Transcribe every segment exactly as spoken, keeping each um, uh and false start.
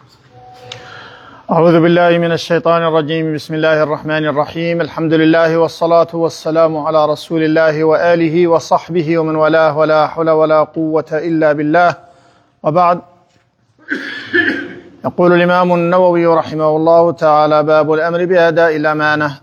أعوذ بالله من الشيطان الرجيم. بسم الله الرحمن الرحيم. الحمد لله والصلاة والسلام على رسول الله وآله وصحبه ومن والاه، ولا حول ولا قوة إلا بالله، وبعد. يقول الإمام النووي رحمه الله تعالى: باب الأمر بأداء الأمانة.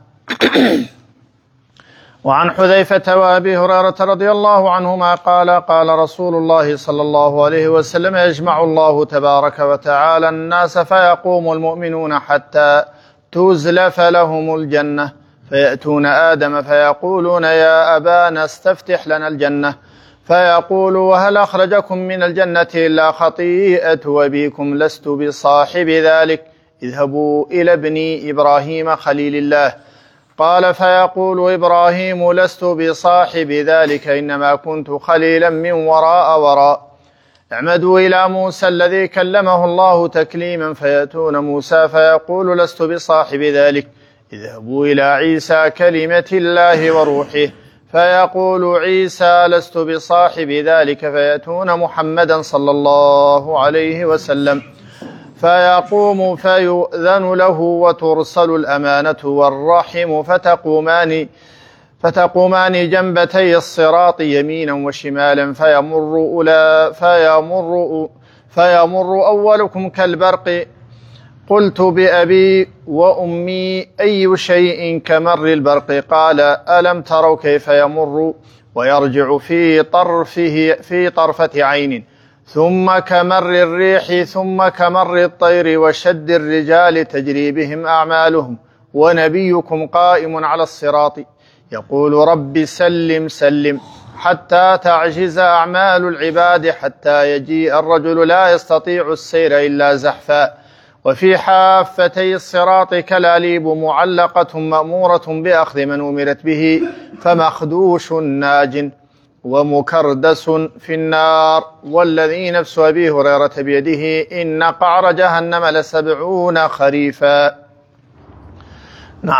وعن حذيفة وأبي هريرة رضي الله عنهما قال: قال رسول الله صلى الله عليه وسلم: يجمع الله تبارك وتعالى الناس فيقوم المؤمنون حتى تزلف لهم الجنة، فيأتون آدم فيقولون: يا أبانا استفتح لنا الجنة، فيقول: وهل أخرجكم من الجنة إلا خطيئة أبيكم؟ لست بصاحب ذلك، اذهبوا إلى ابن إبراهيم خليل الله. قال: فيقول إبراهيم: لست بصاحب ذلك، إنما كنت خليلا من وراء وراء. اعمدوا إلى موسى الذي كلمه الله تكليما، فيأتون موسى فيقول: لست بصاحب ذلك، اذهبوا إلى عيسى كلمة الله وروحه، فيقول عيسى: لست بصاحب ذلك، فيأتون محمدا صلى الله عليه وسلم فيقوم فيؤذن له وترسل الأمانة والرحم، فتقومان فتقومان جنبتي الصراط يمينا وشمالا، فيمر أولا فيمر فيمر أولكم كالبرق. قلت: بأبي وأمي أي شيء كمر البرق؟ قال: ألم تروا كيف يمر ويرجع في طرفه في طرفة عين، ثم كمر الريح، ثم كمر الطير وشد الرجال تجري بهم أعمالهم، ونبيكم قائم على الصراط يقول: رب سلم سلم، حتى تعجز أعمال العباد، حتى يجيء الرجل لا يستطيع السير إلا زحفا، وفي حافتي الصراط كلاليب معلقة مأمورة بأخذ من أمرت به، فمخدوش ناج ومكردس في النار، والذي نفس أبي هريرة بيده إن قعر جهنم لسبعون خريفا. نعم.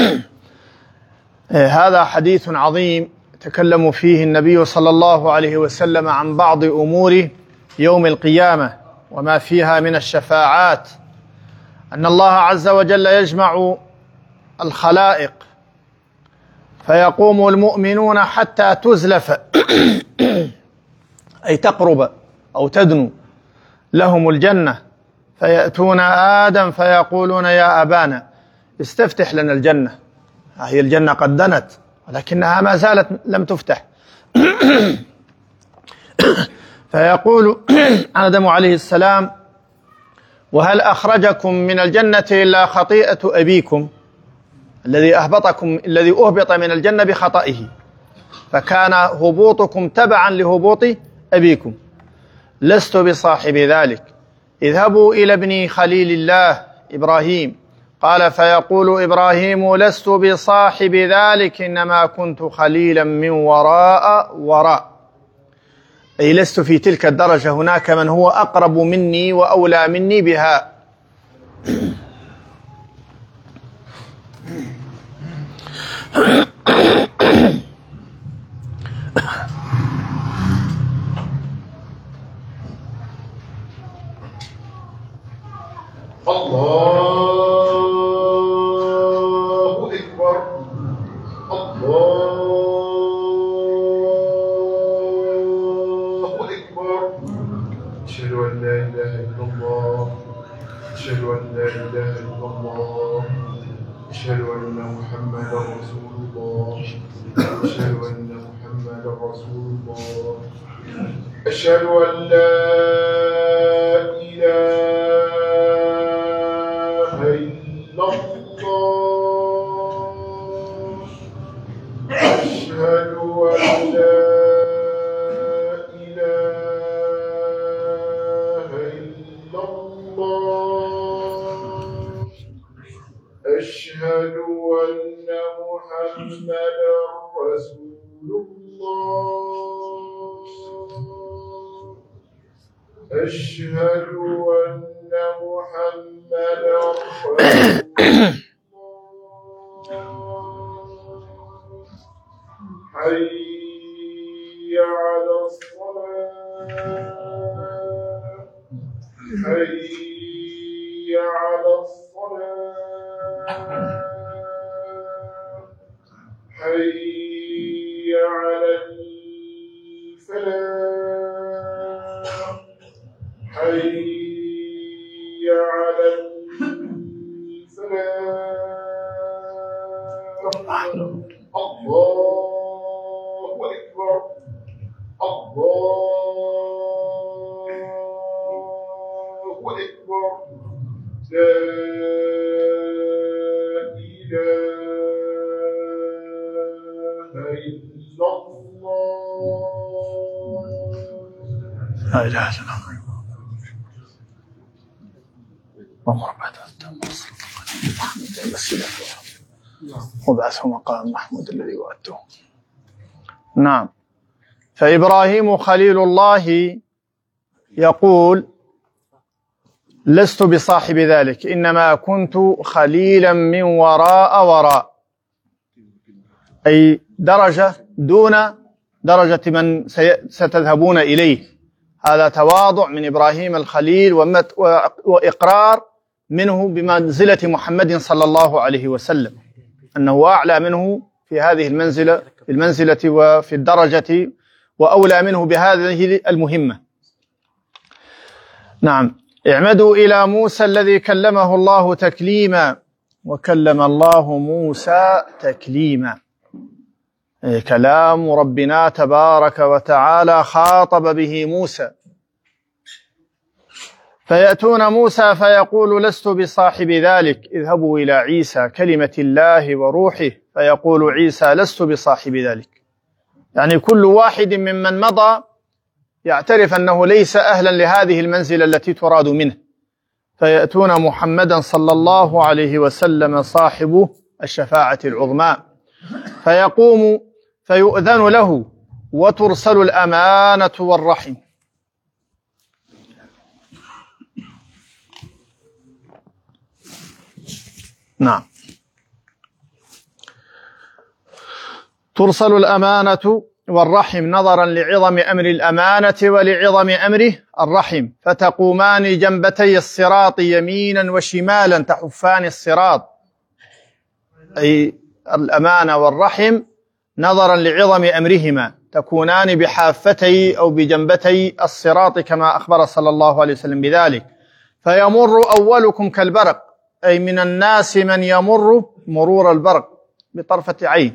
هذا حديث عظيم تكلم فيه النبي صلى الله عليه وسلم عن بعض أمور يوم القيامة وما فيها من الشفاعات، أن الله عز وجل يجمع الخلائق فيقوم المؤمنون حتى تزلف أي تقرب أو تدنو لهم الجنة، فيأتون آدم فيقولون: يا أبانا استفتح لنا الجنة. هي الجنة قد دنت ولكنها ما زالت لم تفتح. فيقول آدم عليه السلام: وهل أخرجكم من الجنة إلا خطيئة أبيكم الذي أهبطكم الذي أهبط من الجنة بخطئه، فكان هبوطكم تبعا لهبوط أبيكم، لست بصاحب ذلك، اذهبوا إلى ابن خليل الله إبراهيم. قال: فيقول إبراهيم: لست بصاحب ذلك، إنما كنت خليلا من وراء وراء، أي لست في تلك الدرجة، هناك من هو أقرب مني وأولى مني بها. الله أكبر. الله أكبر. أشهد أن لا إله إلا الله، أشهد أن لا إله إلا الله، أشهد أن محمدا رسول الله، أشهد أن محمدا رسول الله، أشهد أن لا إله إلا الله، أشهد أن لا إله إلا الله، أشهد أن محمدا رسول الله، أشهد أن محمدا رسول الله. حي على الصلاة، حي على الصلاة حي على الفلاح حي على الفلاح الله أكبر الله أكبر لا إله إلا الله لا إله إلا الله اللهم رب هذا وبعثه مقام محمود الذي وعدته. نعم. فإبراهيم خليل الله يقول لست بصاحب ذلك، إنما كنت خليلا من وراء وراء، أي درجة دون درجة من ستذهبون إليه. هذا تواضع من إبراهيم الخليل وإقرار منه بمنزلة محمد صلى الله عليه وسلم، أنه أعلى منه في هذه المنزلة في المنزلة وفي الدرجة، وأولى منه بهذه المهمة. نعم. اعمدوا إلى موسى الذي كلمه الله تكليما، وكلم الله موسى تكليما، كلام ربنا تبارك وتعالى خاطب به موسى. فيأتون موسى فيقول لست بصاحب ذلك، اذهبوا إلى عيسى كلمة الله وروحه، فيقول عيسى لست بصاحب ذلك. يعني كل واحد ممن مضى يعترف أنه ليس أهلا لهذه المنزلة التي تراد منه. فيأتون محمدا صلى الله عليه وسلم صاحب الشفاعة العظمى، فيقوم فيؤذن له وترسل الأمانة والرحم. نعم. ترسل الأمانة والرحم نظرا لعظم أمر الأمانة ولعظم أمره الرحم، فتقومان جنبتي الصراط يمينا وشمالا تحفان الصراط، أي الأمانة والرحم نظرا لعظم أمرهما تكونان بحافتي أو بجنبتي الصراط كما أخبر صلى الله عليه وسلم بذلك. فيمر أولكم كالبرق، أي من الناس من يمر مرور البرق بطرفة عين.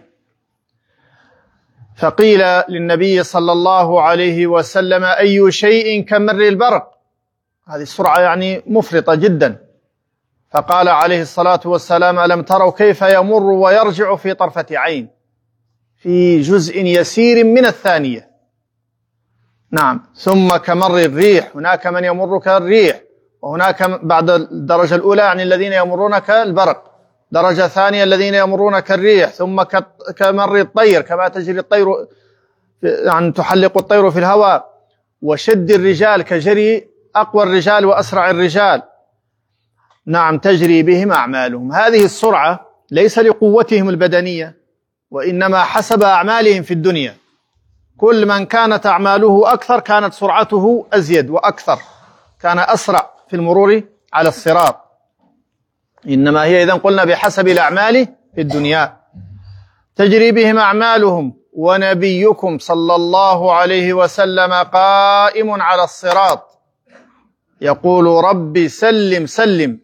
فقيل للنبي صلى الله عليه وسلم أي شيء كمر البرق؟ هذه السرعة يعني مفرطة جدا. فقال عليه الصلاة والسلام ألم تروا كيف يمر ويرجع في طرفة عين، في جزء يسير من الثانية. نعم. ثم كمر الريح، هناك من يمر كالريح، وهناك بعد الدرجة الأولى يعني الذين يمرون كالبرق، درجة ثانية الذين يمرون كالريح، ثم كمر الطير كما تجري الطير يعني تحلق الطير في الهواء، وشد الرجال كجري أقوى الرجال وأسرع الرجال. نعم. تجري بهم أعمالهم. هذه السرعة ليس لقوتهم البدنية، وإنما حسب أعمالهم في الدنيا. كل من كانت أعماله أكثر كانت سرعته أزيد وأكثر، كان أسرع في المرور على الصراط. إنما هي إذن قلنا بحسب الأعمال في الدنيا. تجري بهم أعمالهم ونبيكم صلى الله عليه وسلم قائم على الصراط يقول ربي سلم سلم.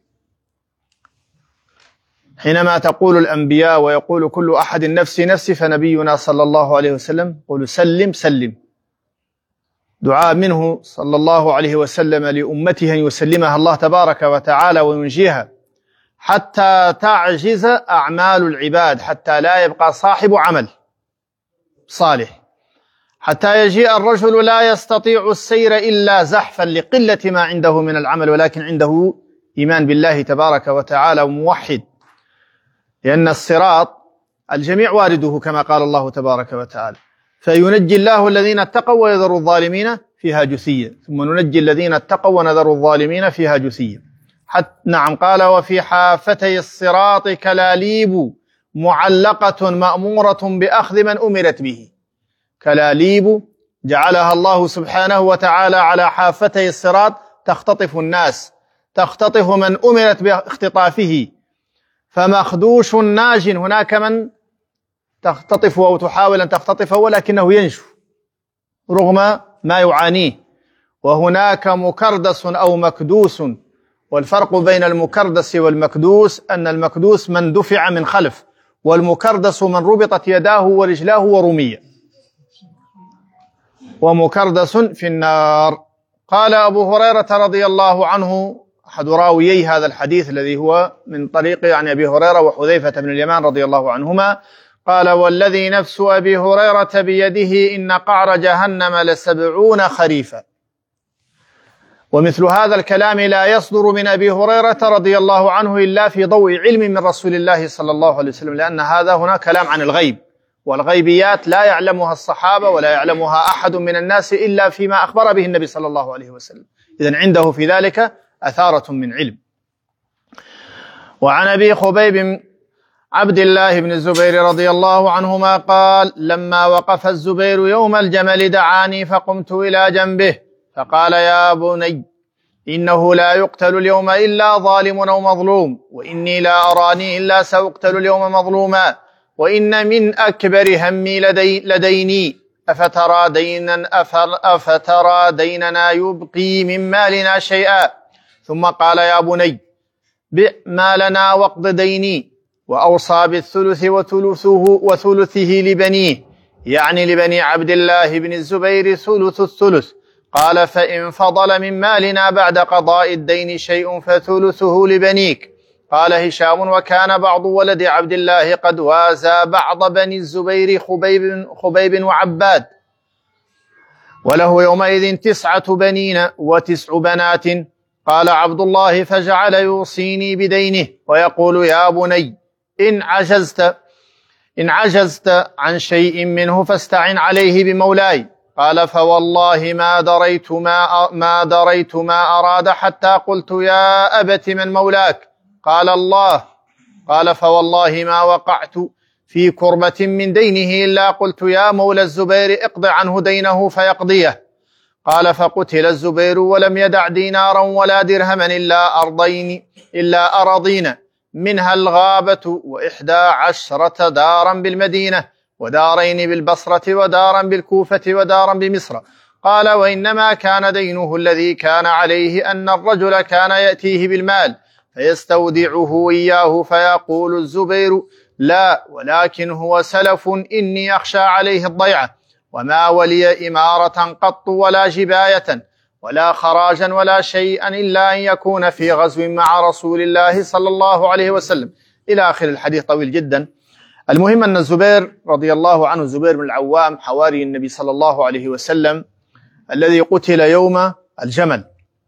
حينما تقول الأنبياء ويقول كل أحد نفسي نفسي، فنبينا صلى الله عليه وسلم يقول سلم سلم، دعاء منه صلى الله عليه وسلم لأمته أن يسلمها الله تبارك وتعالى وينجيها حتى تعجز أعمال العباد، حتى لا يبقى صاحب عمل صالح، حتى يجيء الرجل لا يستطيع السير إلا زحفا لقلة ما عنده من العمل، ولكن عنده إيمان بالله تبارك وتعالى وموحد. لأن الصراط الجميع وارده كما قال الله تبارك وتعالى، فينجي الله الذين اتقوا ويذر الظالمين فيها جثيا، ثم ننجي الذين اتقوا ونذر الظالمين فيها جثيا. حتى نعم. قال وفي حافتي الصراط كلاليب معلقة مأمورة بأخذ من أمرت به. كلاليب جعلها الله سبحانه وتعالى على حافتي الصراط تختطف الناس، تختطف من أمرت باختطافه، فمخدوش ناج، هناك من تختطف أو تحاول أن تختطفه ولكنه ينجو رغم ما يعانيه. وهناك مكردس أو مكدوس، والفرق بين المكردس والمكدوس أن المكدوس من دفع من خلف، والمكردس من ربطت يداه ورجلاه ورمي، ومكردس في النار. قال أبو هريرة رضي الله عنه أحد راويي هذا الحديث الذي هو من طريق عن أبي هريرة وحذيفة بن اليمان رضي الله عنهما، قال: والذي نفس أبي هريرة بيده إن قعر جهنم لسبعون خريفا. ومثل هذا الكلام لا يصدر من أبي هريرة رضي الله عنه إلا في ضوء علم من رسول الله صلى الله عليه وسلم، لأن هذا هنا كلام عن الغيب، والغيبيات لا يعلمها الصحابة ولا يعلمها أحد من الناس إلا فيما أخبر به النبي صلى الله عليه وسلم، إذن عنده في ذلك أثارة من علم. وعن أبي خبيب عبد الله بن الزبير رضي الله عنهما قال: لما وقف الزبير يوم الجمل دعاني فقمت إلى جنبه فقال: يا بني، إنه لا يقتل اليوم إلا ظالم أو مظلوم، وإني لا أراني إلا سأقتل اليوم مظلوما، وإن من أكبر همي لدي لديني أفترى دينا أفترى ديننا يبقي من مالنا شيئا. ثم قال: يا بني، بئ مالنا واقض ديني. وأوصى بالثلث وثلثه, وثلثه لبنيه، يعني لبني عبد الله بن الزبير ثلث الثلث. قال: فإن فضل من مالنا بعد قضاء الدين شيء فثلثه لبنيك. قال هشام: وكان بعض ولد عبد الله قد وازى بعض بني الزبير خبيب, خبيب وعباد، وله يومئذ تسعة بنين وتسع بنات. قال عبد الله: فجعل يوصيني بدينه ويقول: يا بني، إن عجزت إن عجزت عن شيء منه فاستعن عليه بمولاي. قال: فوالله ما دريت ما, ما دريت ما أراد حتى قلت: يا أبت من مولاك؟ قال: الله. قال: فوالله ما وقعت في كربة من دينه إلا قلت: يا مولى الزبير، اقض عنه دينه فيقضيه. قال: فقتل الزبير ولم يدع دينارا ولا درهما إلا أرضين إلا أراضين منها الغابة وإحدى عشرة دارا بالمدينة، ودارين بالبصرة، ودارا بالكوفة، ودارا بمصر. قال: وإنما كان دينه الذي كان عليه أن الرجل كان يأتيه بالمال فيستودعه إياه، فيقول الزبير: لا، ولكن هو سلف، إني أخشى عليه الضيعة، وما ولي إمارة قط ولا جباية ولا خراجا ولا شيئا إلا أن يكون في غزو مع رسول الله صلى الله عليه وسلم، إلى آخر الحديث طويل جدا. المهم أن الزبير رضي الله عنه، الزبير بن العوام حواري النبي صلى الله عليه وسلم الذي قتل يوم الجمل،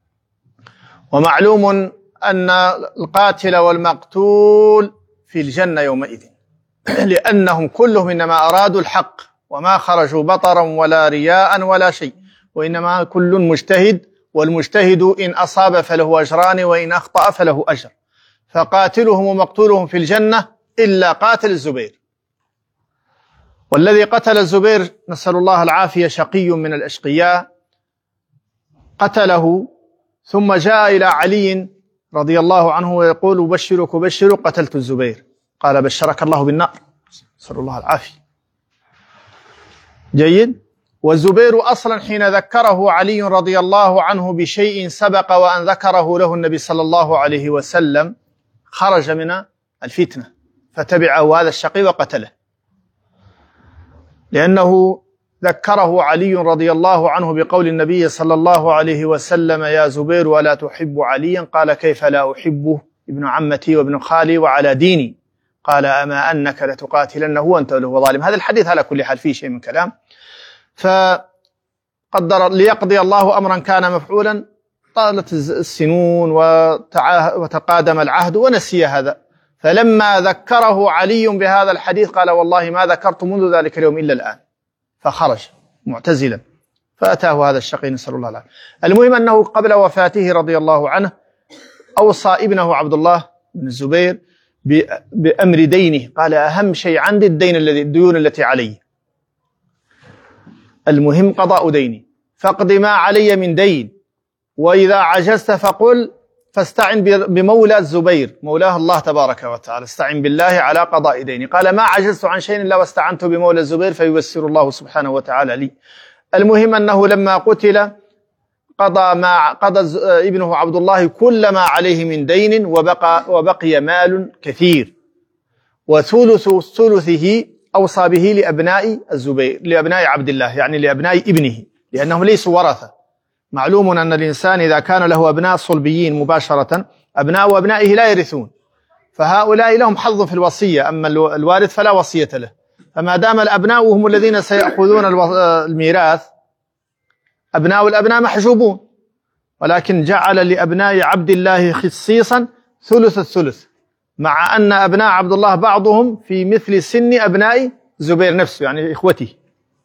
ومعلوم أن القاتل والمقتول في الجنة يومئذ، لأنهم كلهم إنما أرادوا الحق وما خرجوا بطرا ولا رياء ولا شيء، وإنما كل مجتهد، والمجتهد إن أصاب فله أجران وإن أخطأ فله أجر. فقاتلهم ومقتولهم في الجنة إلا قاتل الزبير. والذي قتل الزبير نسأل الله العافية شقي من الأشقياء، قتله ثم جاء إلى علي رضي الله عنه ويقول: بشرك بشرك، قتلت الزبير. قال: بشرك الله بالنار، نسأل الله العافية. جيد. والزبير أصلا حين ذكره علي رضي الله عنه بشيء سبق وأن ذكره له النبي صلى الله عليه وسلم خرج من الفتنة فتبعه هذا الشقي وقتله، لأنه ذكره علي رضي الله عنه بقول النبي صلى الله عليه وسلم: يا زبير، ولا تحب عليا؟ قال: كيف لا أحبه، ابن عمتي وابن خالي وعلى ديني. قال: أما أنك لتقاتلنه وأنت له ظالم. هذا الحديث على كل حال فيه شيء من كلام، فقدر ليقضي الله أمرا كان مفعولا، طالت السنون وتقادم العهد ونسي هذا، فلما ذكره علي بهذا الحديث قال: والله ما ذكرت منذ ذلك اليوم إلا الآن، فخرج معتزلا، فأتاه هذا الشقي نسأل الله العافية. المهم أنه قبل وفاته رضي الله عنه أوصى ابنه عبد الله بن الزبير بأمر دينه، قال: أهم شيء عندي الدين الذي الديون التي علي، المهم قضاء ديني، فاقض ما علي من دين، وإذا عجزت فقل فاستعن بمولى الزبير مولاه الله تبارك وتعالى، استعن بالله على قضاء ديني. قال ما عجزت عن شيء إلا واستعنت بمولى الزبير فييسر الله سبحانه وتعالى لي. المهم أنه لما قتل قضى ما قضى ابنه عبد الله كل ما عليه من دين، وبقى وبقي مال كثير، وثلث ثلثه أوصى به لأبناء الزبير لأبناء عبد الله، يعني لأبناء ابنه، لأنهم ليسوا ورثة. معلوم أن الإنسان إذا كان له أبناء صلبيين مباشرة أبناء وأبنائه لا يرثون، فهؤلاء لهم حظ في الوصية، أما الوارث فلا وصية له. فما دام الأبناء هم الذين سيأخذون الميراث، أبناء الأبناء محجوبون، ولكن جعل لأبناء عبد الله خصيصا ثلث الثلث، مع أن أبناء عبد الله بعضهم في مثل سن أبناء زبير نفسه، يعني إخوته.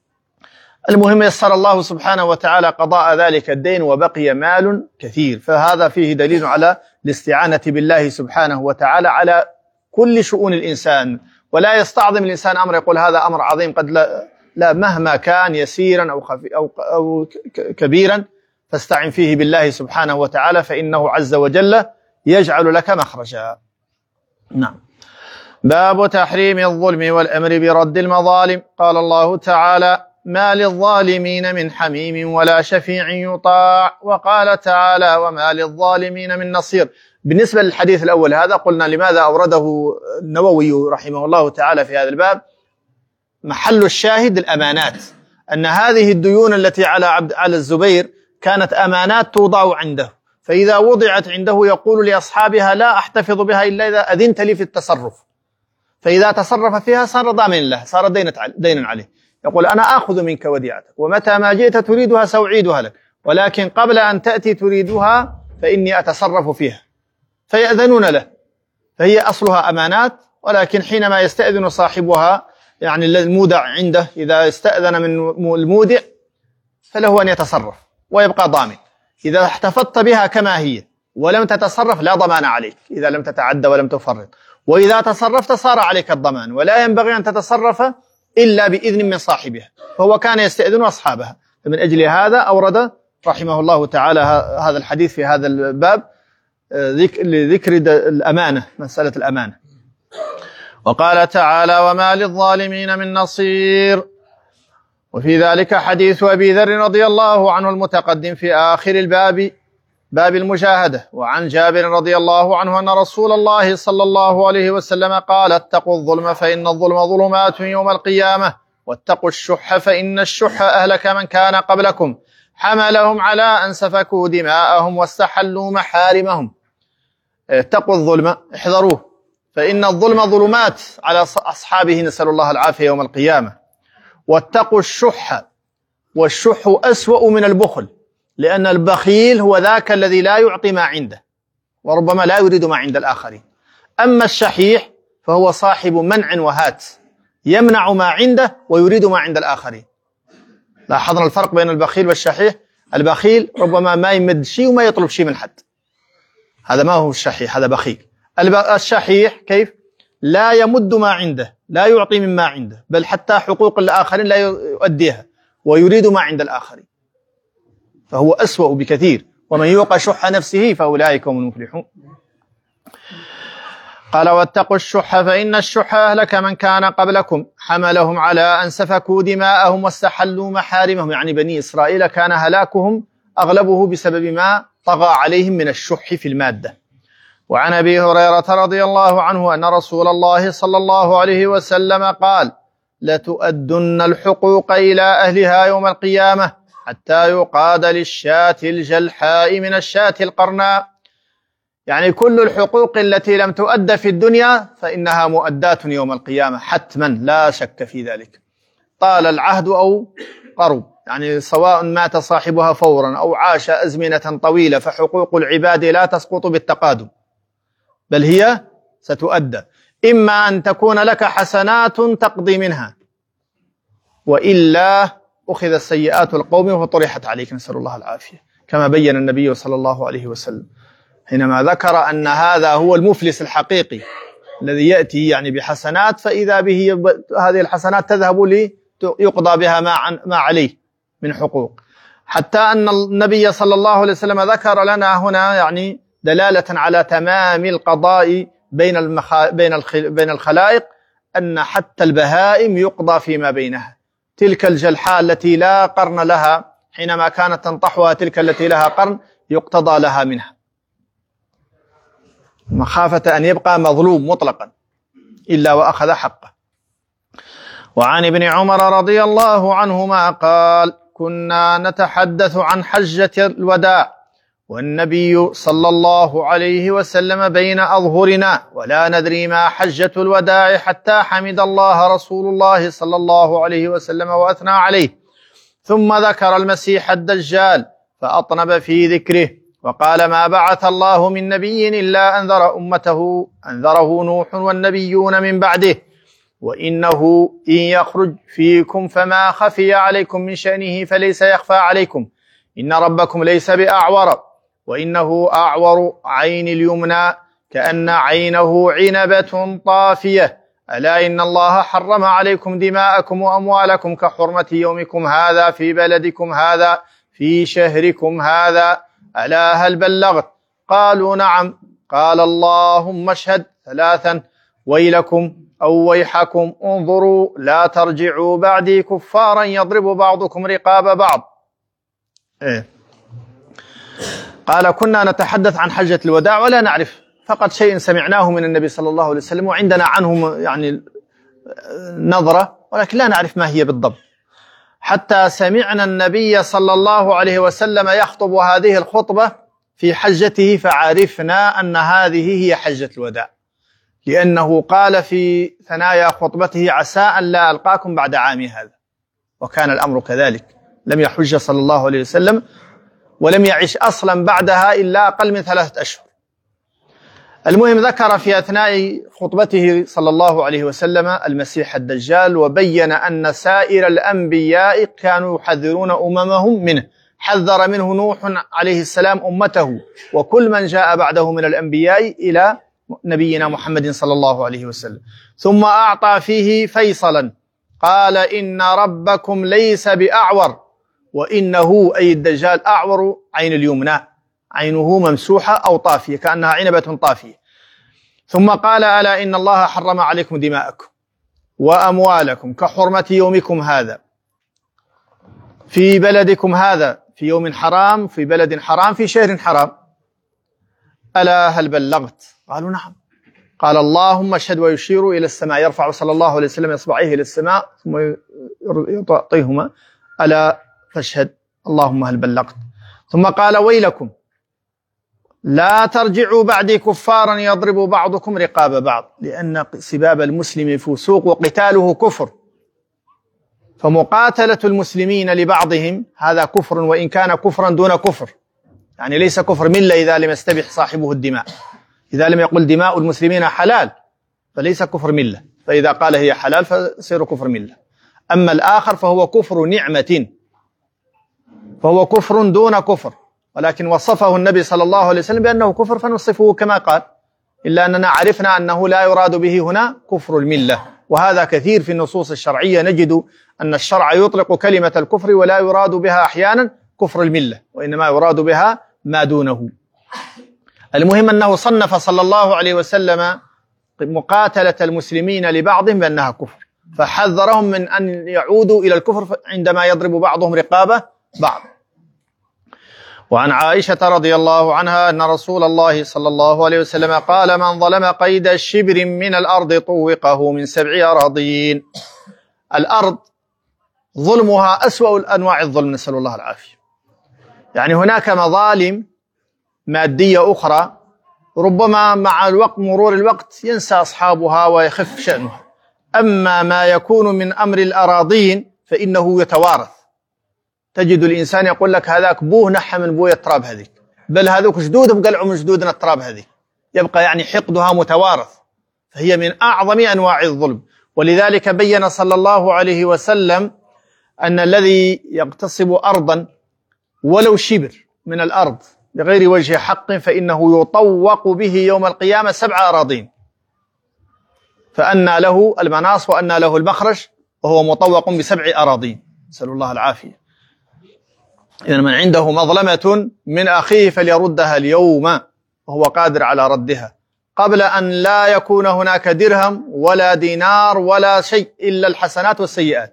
المهم يسر الله سبحانه وتعالى قضاء ذلك الدين وبقي مال كثير. فهذا فيه دليل على الاستعانة بالله سبحانه وتعالى على كل شؤون الإنسان، ولا يستعظم الإنسان أمر يقول هذا أمر عظيم، قد لا, لا مهما كان يسيرا أو, خفي أو, أو كبيرا فاستعن فيه بالله سبحانه وتعالى، فإنه عز وجل يجعل لك مخرجا. نعم. باب تحريم الظلم والأمر برد المظالم. قال الله تعالى ما للظالمين من حميم ولا شفيع يطاع. وقال تعالى وما للظالمين من نصير. بالنسبة للحديث الأول هذا قلنا لماذا أورده النووي رحمه الله تعالى في هذا الباب؟ محل الشاهد الأمانات، أن هذه الديون التي على عبد على الزبير كانت أمانات توضع عنده، فإذا وضعت عنده يقول لأصحابها لا أحتفظ بها إلا إذا أذنت لي في التصرف، فإذا تصرف فيها صار ضامن له، صار دينا عليه. يقول أنا آخذ منك وديعتك، ومتى ما جئت تريدها سأعيدها لك، ولكن قبل أن تأتي تريدها فإني أتصرف فيها، فيأذنون له. فهي أصلها أمانات، ولكن حينما يستأذن صاحبها يعني المودع عنده، إذا استأذن من المودع فله أن يتصرف ويبقى ضامن. إذا احتفظت بها كما هي ولم تتصرف لا ضمان عليك إذا لم تتعدى ولم تفرط، وإذا تصرفت صار عليك الضمان، ولا ينبغي أن تتصرف إلا بإذن من صاحبها، فهو كان يستأذن أصحابها. فمن أجل هذا أورد رحمه الله تعالى هذا الحديث في هذا الباب لذكر الأمانة، مسألة الأمانة. وقال تعالى وما للظالمين من نصير. وفي ذلك حديث أبي ذر رضي الله عنه المتقدم في آخر الباب، باب المجاهدة. وعن جابر رضي الله عنه أن رسول الله صلى الله عليه وسلم قال اتقوا الظلم فإن الظلم ظلمات يوم القيامة، واتقوا الشح فإن الشح أهلك من كان قبلكم، حملهم على أن سفكوا دماءهم واستحلوا محارمهم. اتقوا الظلم، احذروه، فإن الظلم ظلمات على أصحابه، نسأل الله العافية يوم القيامة. واتقوا الشح، والشح أسوأ من البخل، لأن البخيل هو ذاك الذي لا يعطي ما عنده وربما لا يريد ما عند الآخرين. أما الشحيح فهو صاحب منع وهات، يمنع ما عنده ويريد ما عند الآخرين. لاحظنا الفرق بين البخيل والشحيح. البخيل ربما ما يمد شيء وما يطلب شيء من حد، هذا ما هو الشحيح، هذا بخيل. الشحيح كيف؟ لا يمد ما عنده، لا يعطي مما عنده، بل حتى حقوق الآخرين لا يؤديها ويريد ما عند الآخرين، فهو أسوأ بكثير. ومن يوق شح نفسه فأولئك هم المفلحون. قال واتقوا الشح فإن الشح أهلك من كان قبلكم، حملهم على أن سفكوا دماءهم واستحلوا محارمهم، يعني بني إسرائيل كان هلاكهم أغلبه بسبب ما طغى عليهم من الشح في المادة. وعن أبي هريرة رضي الله عنه أن رسول الله صلى الله عليه وسلم قال لتؤدن الحقوق إلى أهلها يوم القيامة حتى يقاد للشاة الجلحاء من الشاة القرناء، يعني كل الحقوق التي لم تؤد في الدنيا فإنها مؤداة يوم القيامة حتما، لا شك في ذلك، طال العهد أو قرب، يعني سواء مات صاحبها فورا أو عاش أزمنة طويلة، فحقوق العباد لا تسقط بالتقادم، بل هي ستؤدى. إما أن تكون لك حسنات تقضي منها، وإلا أخذ السيئات القوم وطرحت عليك، نسأل الله العافية، كما بين النبي صلى الله عليه وسلم حينما ذكر أن هذا هو المفلس الحقيقي الذي يأتي يعني بحسنات، فإذا به هذه الحسنات تذهب ليقضى بها ما, ما عليه من حقوق. حتى أن النبي صلى الله عليه وسلم ذكر لنا هنا يعني دلالة على تمام القضاء بين المخ... بين الخ... بين الخلائق، أن حتى البهائم يقضى فيما بينها. تلك الجلحاء التي لا قرن لها حينما كانت تنطحها تلك التي لها قرن يقتضى لها منها، مخافة أن يبقى مظلوم مطلقا إلا وأخذ حقه. وعن ابن عمر رضي الله عنهما قال: كنا نتحدث عن حجة الوداع والنبي صلى الله عليه وسلم بين أظهرنا ولا ندري ما حجة الوداع حتى حمد الله رسول الله صلى الله عليه وسلم وأثنى عليه، ثم ذكر المسيح الدجال فأطنب في ذكره وقال: ما بعث الله من نبي إلا أنذر أمته أنذره نوح والنبيون من بعده، وإنه إن يخرج فيكم فما خفي عليكم من شأنه فليس يخفى عليكم، إن ربكم ليس بأعور، وإنه أعور عين اليمنى كأن عينه عنبة طافية، ألا إن الله حرم عليكم دماءكم وأموالكم كحرمة يومكم هذا في بلدكم هذا في شهركم هذا، ألا هل بلغت؟ قالوا: نعم. قال: اللهم اشهد ثلاثا: ويلكم أو ويحكم، انظروا لا ترجعوا بعدي كفارا يضرب بعضكم رقاب بعض. إيه؟ قال: كنا نتحدث عن حجة الوداع ولا نعرف، فقط شيء سمعناه من النبي صلى الله عليه وسلم وعندنا عنه يعني نظرة، ولكن لا نعرف ما هي بالضبط، حتى سمعنا النبي صلى الله عليه وسلم يخطب هذه الخطبة في حجته فعرفنا أن هذه هي حجة الوداع، لأنه قال في ثنايا خطبته: عسى أن لا ألقاكم بعد عامي هذا. وكان الأمر كذلك، لم يحج صلى الله عليه وسلم ولم يعش أصلا بعدها إلا أقل من ثلاثة أشهر. المهم ذكر في أثناء خطبته صلى الله عليه وسلم المسيح الدجال، وبين أن سائر الأنبياء كانوا يحذرون أممهم منه، حذر منه نوح عليه السلام أمته وكل من جاء بعده من الأنبياء إلى نبينا محمد صلى الله عليه وسلم، ثم أعطى فيه فيصلا قال: إن ربكم ليس بأعور، وإنه أي الدجال أعور عين اليمنى، عينه ممسوحة أو طافية كأنها عنبة طافية. ثم قال: ألا إن الله حرم عليكم دماءكم وأموالكم كحرمة يومكم هذا في بلدكم هذا في يوم حرام في بلد حرام في شهر حرام، ألا هل بلغت؟ قالوا: نعم. قال: اللهم اشهد، ويشير إلى السماء، يرفع صلى الله عليه وسلم إصبعيه إلى السماء ثم يعطيهما: ألا فاشهد، اللهم هل بلغت. ثم قال: ويلكم لا ترجعوا بعدي كفارا يضرب بعضكم رقاب بعض، لأن سباب المسلم فسوق وقتاله كفر، فمقاتلة المسلمين لبعضهم هذا كفر، وإن كان كفرا دون كفر، يعني ليس كفر ملة إذا لم يستبح صاحبه الدماء، إذا لم يقل دماء المسلمين حلال فليس كفر ملة، فإذا قال هي حلال فسير كفر ملة. أما الآخر فهو كفر نعمة، فهو كفر دون كفر، ولكن وصفه النبي صلى الله عليه وسلم بأنه كفر فنصفه كما قال، إلا أننا عرفنا أنه لا يراد به هنا كفر الملة، وهذا كثير في النصوص الشرعية، نجد أن الشرع يطلق كلمة الكفر ولا يراد بها أحيانا كفر الملة، وإنما يراد بها ما دونه. المهم أنه صنف صلى الله عليه وسلم مقاتلة المسلمين لبعضهم بأنها كفر، فحذرهم من أن يعودوا إلى الكفر عندما يضرب بعضهم رقابة بعض. وعن عائشة رضي الله عنها أن رسول الله صلى الله عليه وسلم قال: من ظلم قيد شبر من الأرض طوقه من سبع أراضين. الأرض ظلمها أسوأ أنواع الظلم، نسأل الله العافية. يعني هناك مظالم مادية أخرى ربما مع الوقت مرور الوقت ينسى أصحابها ويخف شأنها، أما ما يكون من أمر الأراضين فإنه يتوارث، تجد الإنسان يقول لك هذاك بوه نحى من بوية التراب هذيك، بل هذوك جدودهم قلعوا من جدودنا التراب هذيك، يبقى يعني حقدها متوارث، فهي من أعظم أنواع الظلم. ولذلك بين صلى الله عليه وسلم أن الذي يغتصب أرضا ولو شبر من الأرض بغير وجه حق فإنه يطوق به يوم القيامة سبع أراضين، فأنى له المناص وأنى له المخرج وهو مطوق بسبع أراضين، نسأل الله العافية. إذن من عنده مظلمة من أخيه فليردها اليوم وهو قادر على ردها قبل أن لا يكون هناك درهم ولا دينار ولا شيء إلا الحسنات والسيئات.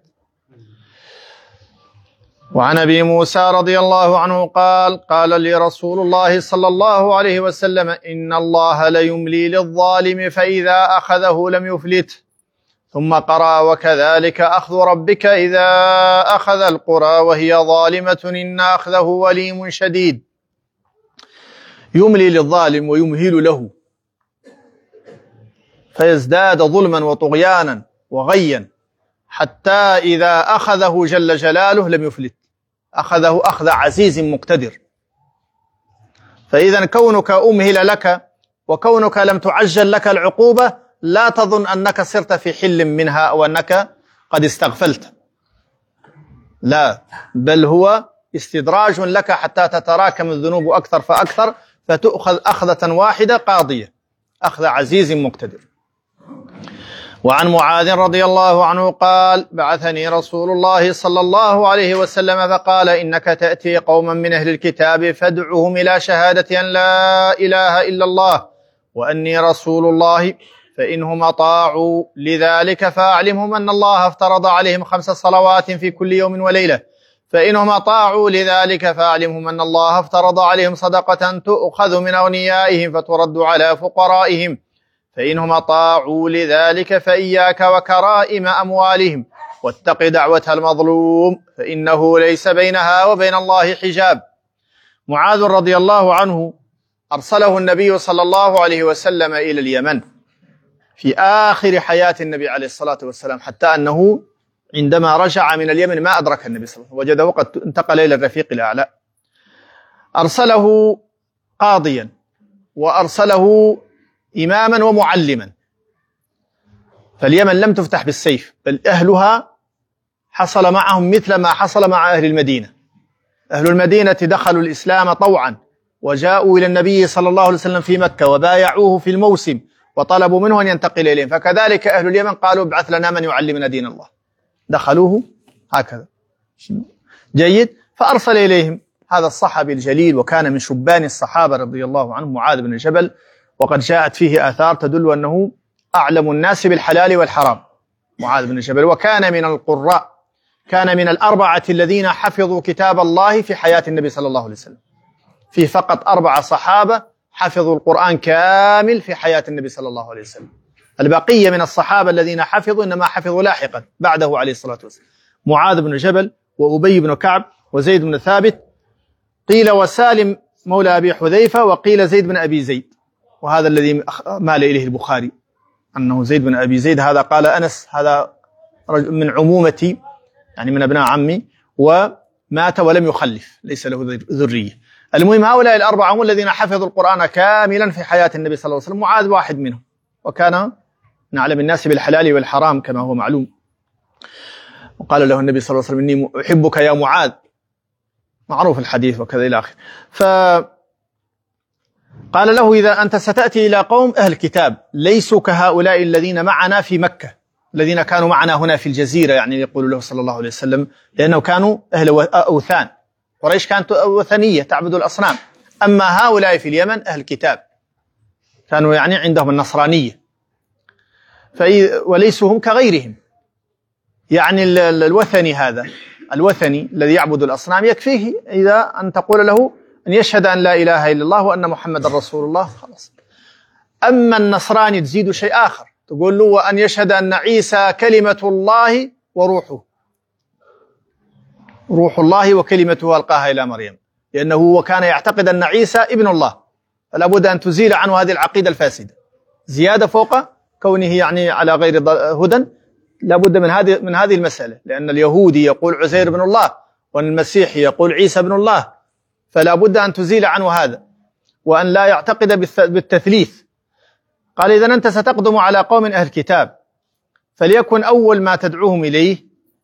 وعن أبي موسى رضي الله عنه قال قال لي رسول الله صلى الله عليه وسلم إن الله ليملي للظالم فإذا أخذه لم يفلت. ثم قرأ وكذلك أخذ ربك إذا أخذ القرى وهي ظالمة إن أخذه وليم شديد. يملي للظالم ويمهل له فيزداد ظلما وطغيانا وغيا حتى إذا أخذه جل جلاله لم يفلت، أخذه أخذ عزيز مقتدر. فإذا كونك أمهل لك وكونك لم تعجل لك العقوبة لا تظن أنك صرت في حل منها أو أنك قد استغفلت، لا، بل هو استدراج لك حتى تتراكم الذنوب أكثر فأكثر فتؤخذ أخذة واحدة قاضية، أخذ عزيز مقتدر. وعن معاذ رضي الله عنه قال بعثني رسول الله صلى الله عليه وسلم فقال إنك تأتي قوما من أهل الكتاب فادعهم إلى شهادة أن لا إله إلا الله وأني رسول الله فإنهم أطاعوا لذلك فأعلمهم أن الله افترض عليهم خمس صلوات في كل يوم وليلة فإنهم أطاعوا لذلك فأعلمهم أن الله افترض عليهم صدقة تؤخذ من أغنيائهم فترد على فقرائهم فإنهم أطاعوا لذلك فإياك وكرائم أموالهم واتق دعوة المظلوم فإنه ليس بينها وبين الله حجاب. معاذ رضي الله عنه أرسله النبي صلى الله عليه وسلم إلى اليمن في آخر حياة النبي عليه الصلاة والسلام، حتى أنه عندما رجع من اليمن ما أدرك النبي صلى الله عليه وسلم، وجده قد انتقل إلى الرفيق الأعلى. أرسله قاضيا وأرسله إماما ومعلما، فاليمن لم تفتح بالسيف بل أهلها حصل معهم مثل ما حصل مع أهل المدينة. أهل المدينة دخلوا الإسلام طوعا وجاءوا إلى النبي صلى الله عليه وسلم في مكة وبايعوه في الموسم وطلبوا منه أن ينتقل إليهم، فكذلك أهل اليمن قالوا ابعث لنا من يعلمنا دين الله، دخلوه هكذا. جيد. فأرسل إليهم هذا الصحابي الجليل وكان من شبان الصحابة رضي الله عنه معاذ بن جبل، وقد جاءت فيه آثار تدل أنه أعلم الناس بالحلال والحرام معاذ بن جبل، وكان من القراء، كان من الأربعة الذين حفظوا كتاب الله في حياة النبي صلى الله عليه وسلم. في فقط أربعة صحابة حفظوا القرآن كامل في حياة النبي صلى الله عليه وسلم، البقية من الصحابة الذين حفظوا إنما حفظوا لاحقا بعده عليه الصلاة والسلام، معاذ بن جبل وأبي بن كعب وزيد بن ثابت، قيل وسالم مولى أبي حذيفة، وقيل زيد بن أبي زيد، وهذا الذي مال إليه البخاري أنه زيد بن أبي زيد، هذا قال أنس هذا من عمومتي يعني من أبناء عمي ومات ولم يخلف ليس له ذرية. المهم هؤلاء الأربعة هم الذين حفظوا القرآن كاملا في حياة النبي صلى الله عليه وسلم، معاذ واحد منهم، وكان نعلم الناس بالحلال والحرام كما هو معلوم. وقال له النبي صلى الله عليه وسلم إني أحبك يا معاذ، معروف الحديث وكذا إلى آخره. فقال له إذا أنت ستأتي إلى قوم أهل كتاب ليسوا كهؤلاء الذين معنا في مكة، الذين كانوا معنا هنا في الجزيرة، يعني يقول له صلى الله عليه وسلم، لأنه كانوا أهل أوثان، قريش كانت وثنية تعبد الأصنام، أما هؤلاء في اليمن أهل كتاب كانوا يعني عندهم النصرانية، وليسوا هم كغيرهم. يعني الوثني هذا الوثني الذي يعبد الأصنام يكفيه إذا أن تقول له أن يشهد أن لا إله إلا الله وأن محمد رسول الله، خلاص. أما النصراني تزيد شيء آخر، تقول له وأن يشهد أن عيسى كلمة الله وروحه، روح الله وكلمته ألقاها إلى مريم، لأنه هو كان يعتقد أن عيسى ابن الله، فلا بد أن تزيل عنه هذه العقيدة الفاسدة زيادة فوق كونه يعني على غير هدى. لا بد من هذه من هذه المسألة، لأن اليهودي يقول عزير بن الله والمسيحي يقول عيسى بن الله، فلا بد أن تزيل عنه هذا وأن لا يعتقد بالتثليث. قال إذن أنت ستقدم على قوم أهل كتاب، فليكن أول ما تدعوهم إليه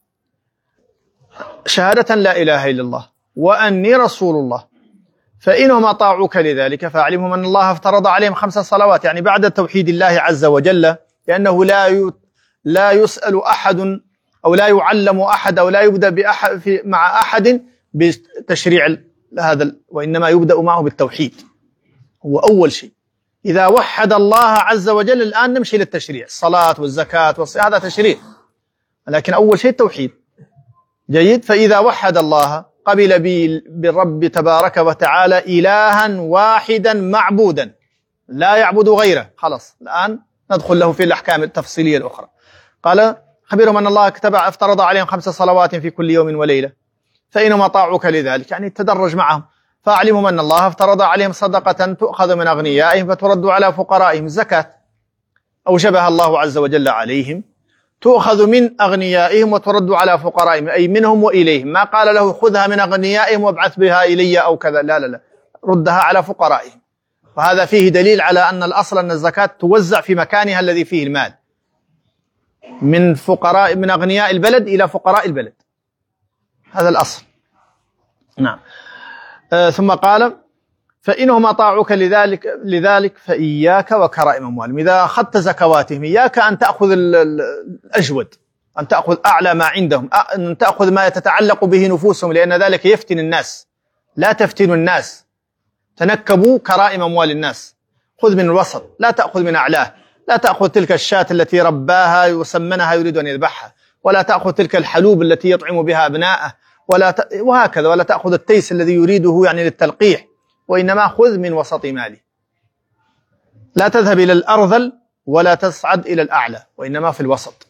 شهادة لا إله إلا الله وأني رسول الله، فإنهم أطاعوك لذلك فأعلمهم أن الله افترض عليهم خمس صلوات، يعني بعد توحيد الله عز وجل، لأنه لا لا يسأل أحد أو لا يعلم أحد أو لا يبدأ بأحد في مع أحد بتشريع هذا، وإنما يبدأ معه بالتوحيد. هو أول شيء. إذا وحد الله عز وجل الآن نمشي للتشريع، الصلاة والزكاة والصيام هذا تشريع، لكن أول شيء التوحيد. جيد. فإذا وحد الله قبل بالرب تبارك وتعالى إلها واحدا معبودا لا يعبد غيره، خلاص الآن ندخل له في الأحكام التفصيلية الأخرى. قال خبرهم أن الله كتب افترض عليهم خمس صلوات في كل يوم وليلة فإنهم أطاعوك لذلك، يعني تدرج معهم. فأعلمهم أن الله افترض عليهم صدقة تؤخذ من أغنيائهم فترد على فقرائهم، الزكاة أوجبها الله عز وجل عليهم، تؤخذ من أغنيائهم وترد على فقرائهم، أي منهم وإليهم. ما قال له خذها من أغنيائهم وابعث بها إلي أو كذا، لا لا لا، ردها على فقرائهم. وهذا فيه دليل على أن الأصل أن الزكاة توزع في مكانها الذي فيه المال، من فقراء من أغنياء البلد إلى فقراء البلد، هذا الأصل. نعم. آه ثم قال فإنهم أطاعوك لذلك لذلك فإياك وكرائم أموالهم. إذا أخذت زكواتهم إياك أن تأخذ الأجود، أن تأخذ أعلى ما عندهم، أن تأخذ ما يتتعلق به نفوسهم، لأن ذلك يفتن الناس. لا تفتنوا الناس، تنكبوا كرائم أموال الناس، خذ من الوسط، لا تأخذ من أعلاه. لا تأخذ تلك الشاة التي رباها وسمنها يريد أن يذبحها، ولا تأخذ تلك الحلوب التي يطعم بها أبناءه، ولا ت... وهكذا. ولا تأخذ التيس الذي يريده يعني للتلقيح، وإنما خذ من وسط ماله. لا تذهب إلى الأرذل ولا تصعد إلى الأعلى، وإنما في الوسط.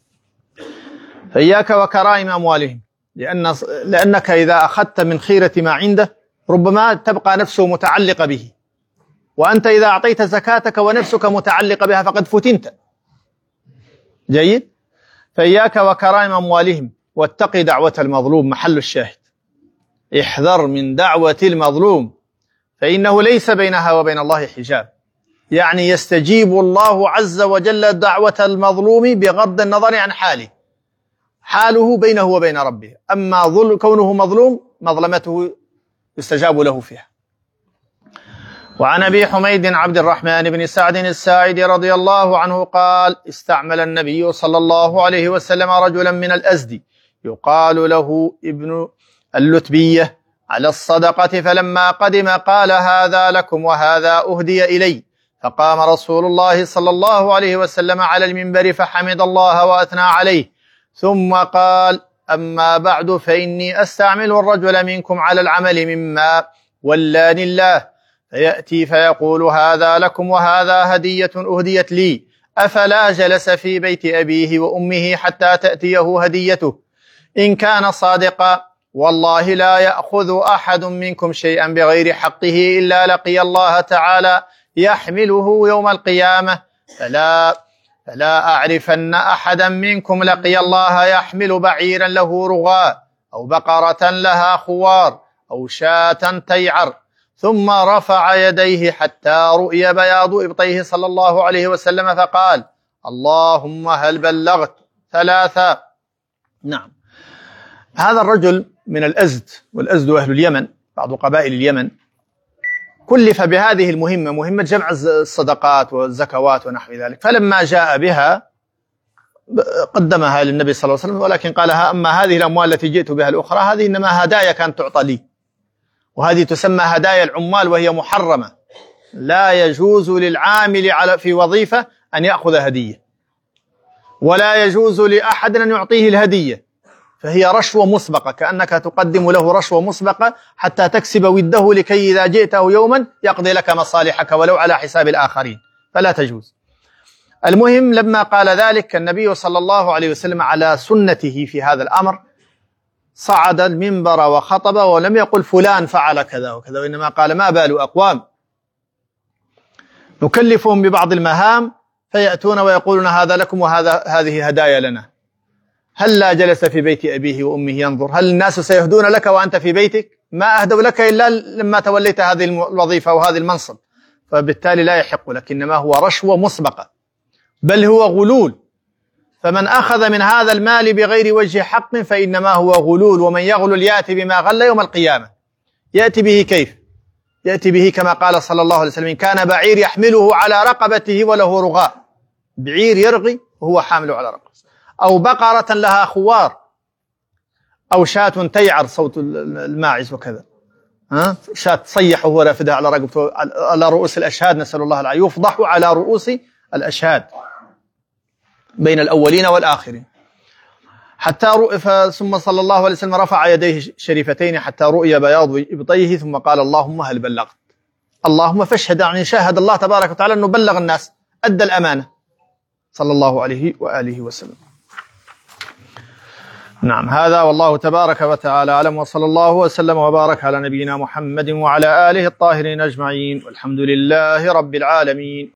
فإياك وكرائم أموالهم، لأن لأنك إذا أخذت من خيرة ما عنده ربما تبقى نفسه متعلقة به، وأنت إذا أعطيت زكاتك ونفسك متعلقة بها فقد فتنت. جيد. فإياك وكرائم أموالهم واتق دعوة المظلوم، محل الشاهد. احذر من دعوة المظلوم فإنه ليس بينها وبين الله حجاب، يعني يستجيب الله عز وجل دعوة المظلوم بغض النظر عن حاله، حاله بينه وبين ربه. أما ظل كونه مظلوم مظلمته يستجاب له فيها. وعن أبي حميد عبد الرحمن بن سعد الساعدي رضي الله عنه قال استعمل النبي صلى الله عليه وسلم رجلا من الأزدي يقال له ابن اللتبية على الصدقة، فلما قدم قال هذا لكم وهذا أهدي إلي. فقام رسول الله صلى الله عليه وسلم على المنبر فحمد الله وأثنى عليه، ثم قال أما بعد فإني أستعمل الرجل منكم على العمل مما ولاني الله، فيأتي فيقول هذا لكم وهذا هدية أهديت لي، أفلا جلس في بيت أبيه وأمه حتى تأتيه هديته؟ إن كان صادقا والله لا يأخذ أحد منكم شيئا بغير حقه إلا لقي الله تعالى يحمله يوم القيامة، فلا فلا أعرفن أحدا منكم لقي الله يحمل بعيرا له رغاء أو بقرة لها خوار أو شاة تيعر، ثم رفع يديه حتى رؤي بياض إبطيه صلى الله عليه وسلم فقال اللهم هل بلغت ثلاثا. نعم. هذا الرجل من الأزد، والأزد أهل اليمن، بعض قبائل اليمن، كلف بهذه المهمة، مهمة جمع الصدقات والزكوات ونحو ذلك. فلما جاء بها قدمها للنبي صلى الله عليه وسلم، ولكن قالها أما هذه الأموال التي جئت بها الأخرى هذه إنما هدايا كانت تعطى لي، وهذه تسمى هدايا العمال وهي محرمة، لا يجوز للعامل على في وظيفة أن يأخذ هدية، ولا يجوز لأحد أن يعطيه الهدية، فهي رشوة مسبقة، كأنك تقدم له رشوة مسبقة حتى تكسب وده لكي إذا جئته يوما يقضي لك مصالحك ولو على حساب الآخرين، فلا تجوز. المهم لما قال ذلك النبي صلى الله عليه وسلم على سنته في هذا الأمر صعد المنبر وخطب، ولم يقل فلان فعل كذا وكذا، وإنما قال ما بال أقوام نكلفهم ببعض المهام فيأتون ويقولون هذا لكم وهذا هذه هدايا لنا، هل لا جلس في بيت أبيه وأمه ينظر؟ هل الناس سيهدون لك وأنت في بيتك؟ ما أهدوا لك إلا لما توليت هذه الوظيفة وهذه المنصب، فبالتالي لا يحق لك، إنما هو رشوة مسبقة، بل هو غلول. فمن أخذ من هذا المال بغير وجه حق فإنما هو غلول، ومن يغلل يأتي بما غل يوم القيامة. يأتي به كيف؟ يأتي به كما قال صلى الله عليه وسلم إن كان بعير يحمله على رقبته وله رغاء، بعير يرغي وهو حامله على رقبته، أو بقرة لها خوار، أو شاة تيعر صوت الماعز وكذا، ها شاة تصيح وهو رافدها على رقبته على رؤوس الأشهاد، نسأل الله العافية، يفضح على رؤوس الأشهاد بين الأولين والآخرين. حتى رؤى ثم صلى الله عليه وسلم رفع يديه شريفتين حتى رؤي بياض إبطيه ثم قال اللهم هل بلغت؟ اللهم فاشهد، يعني شاهد الله تبارك وتعالى أنه بلغ الناس، أدى الأمانة صلى الله عليه وآله وسلم. نعم، هذا والله تبارك وتعالى أعلم، وصلى الله وسلم وبارك على نبينا محمد وعلى آله الطاهرين أجمعين، والحمد لله رب العالمين.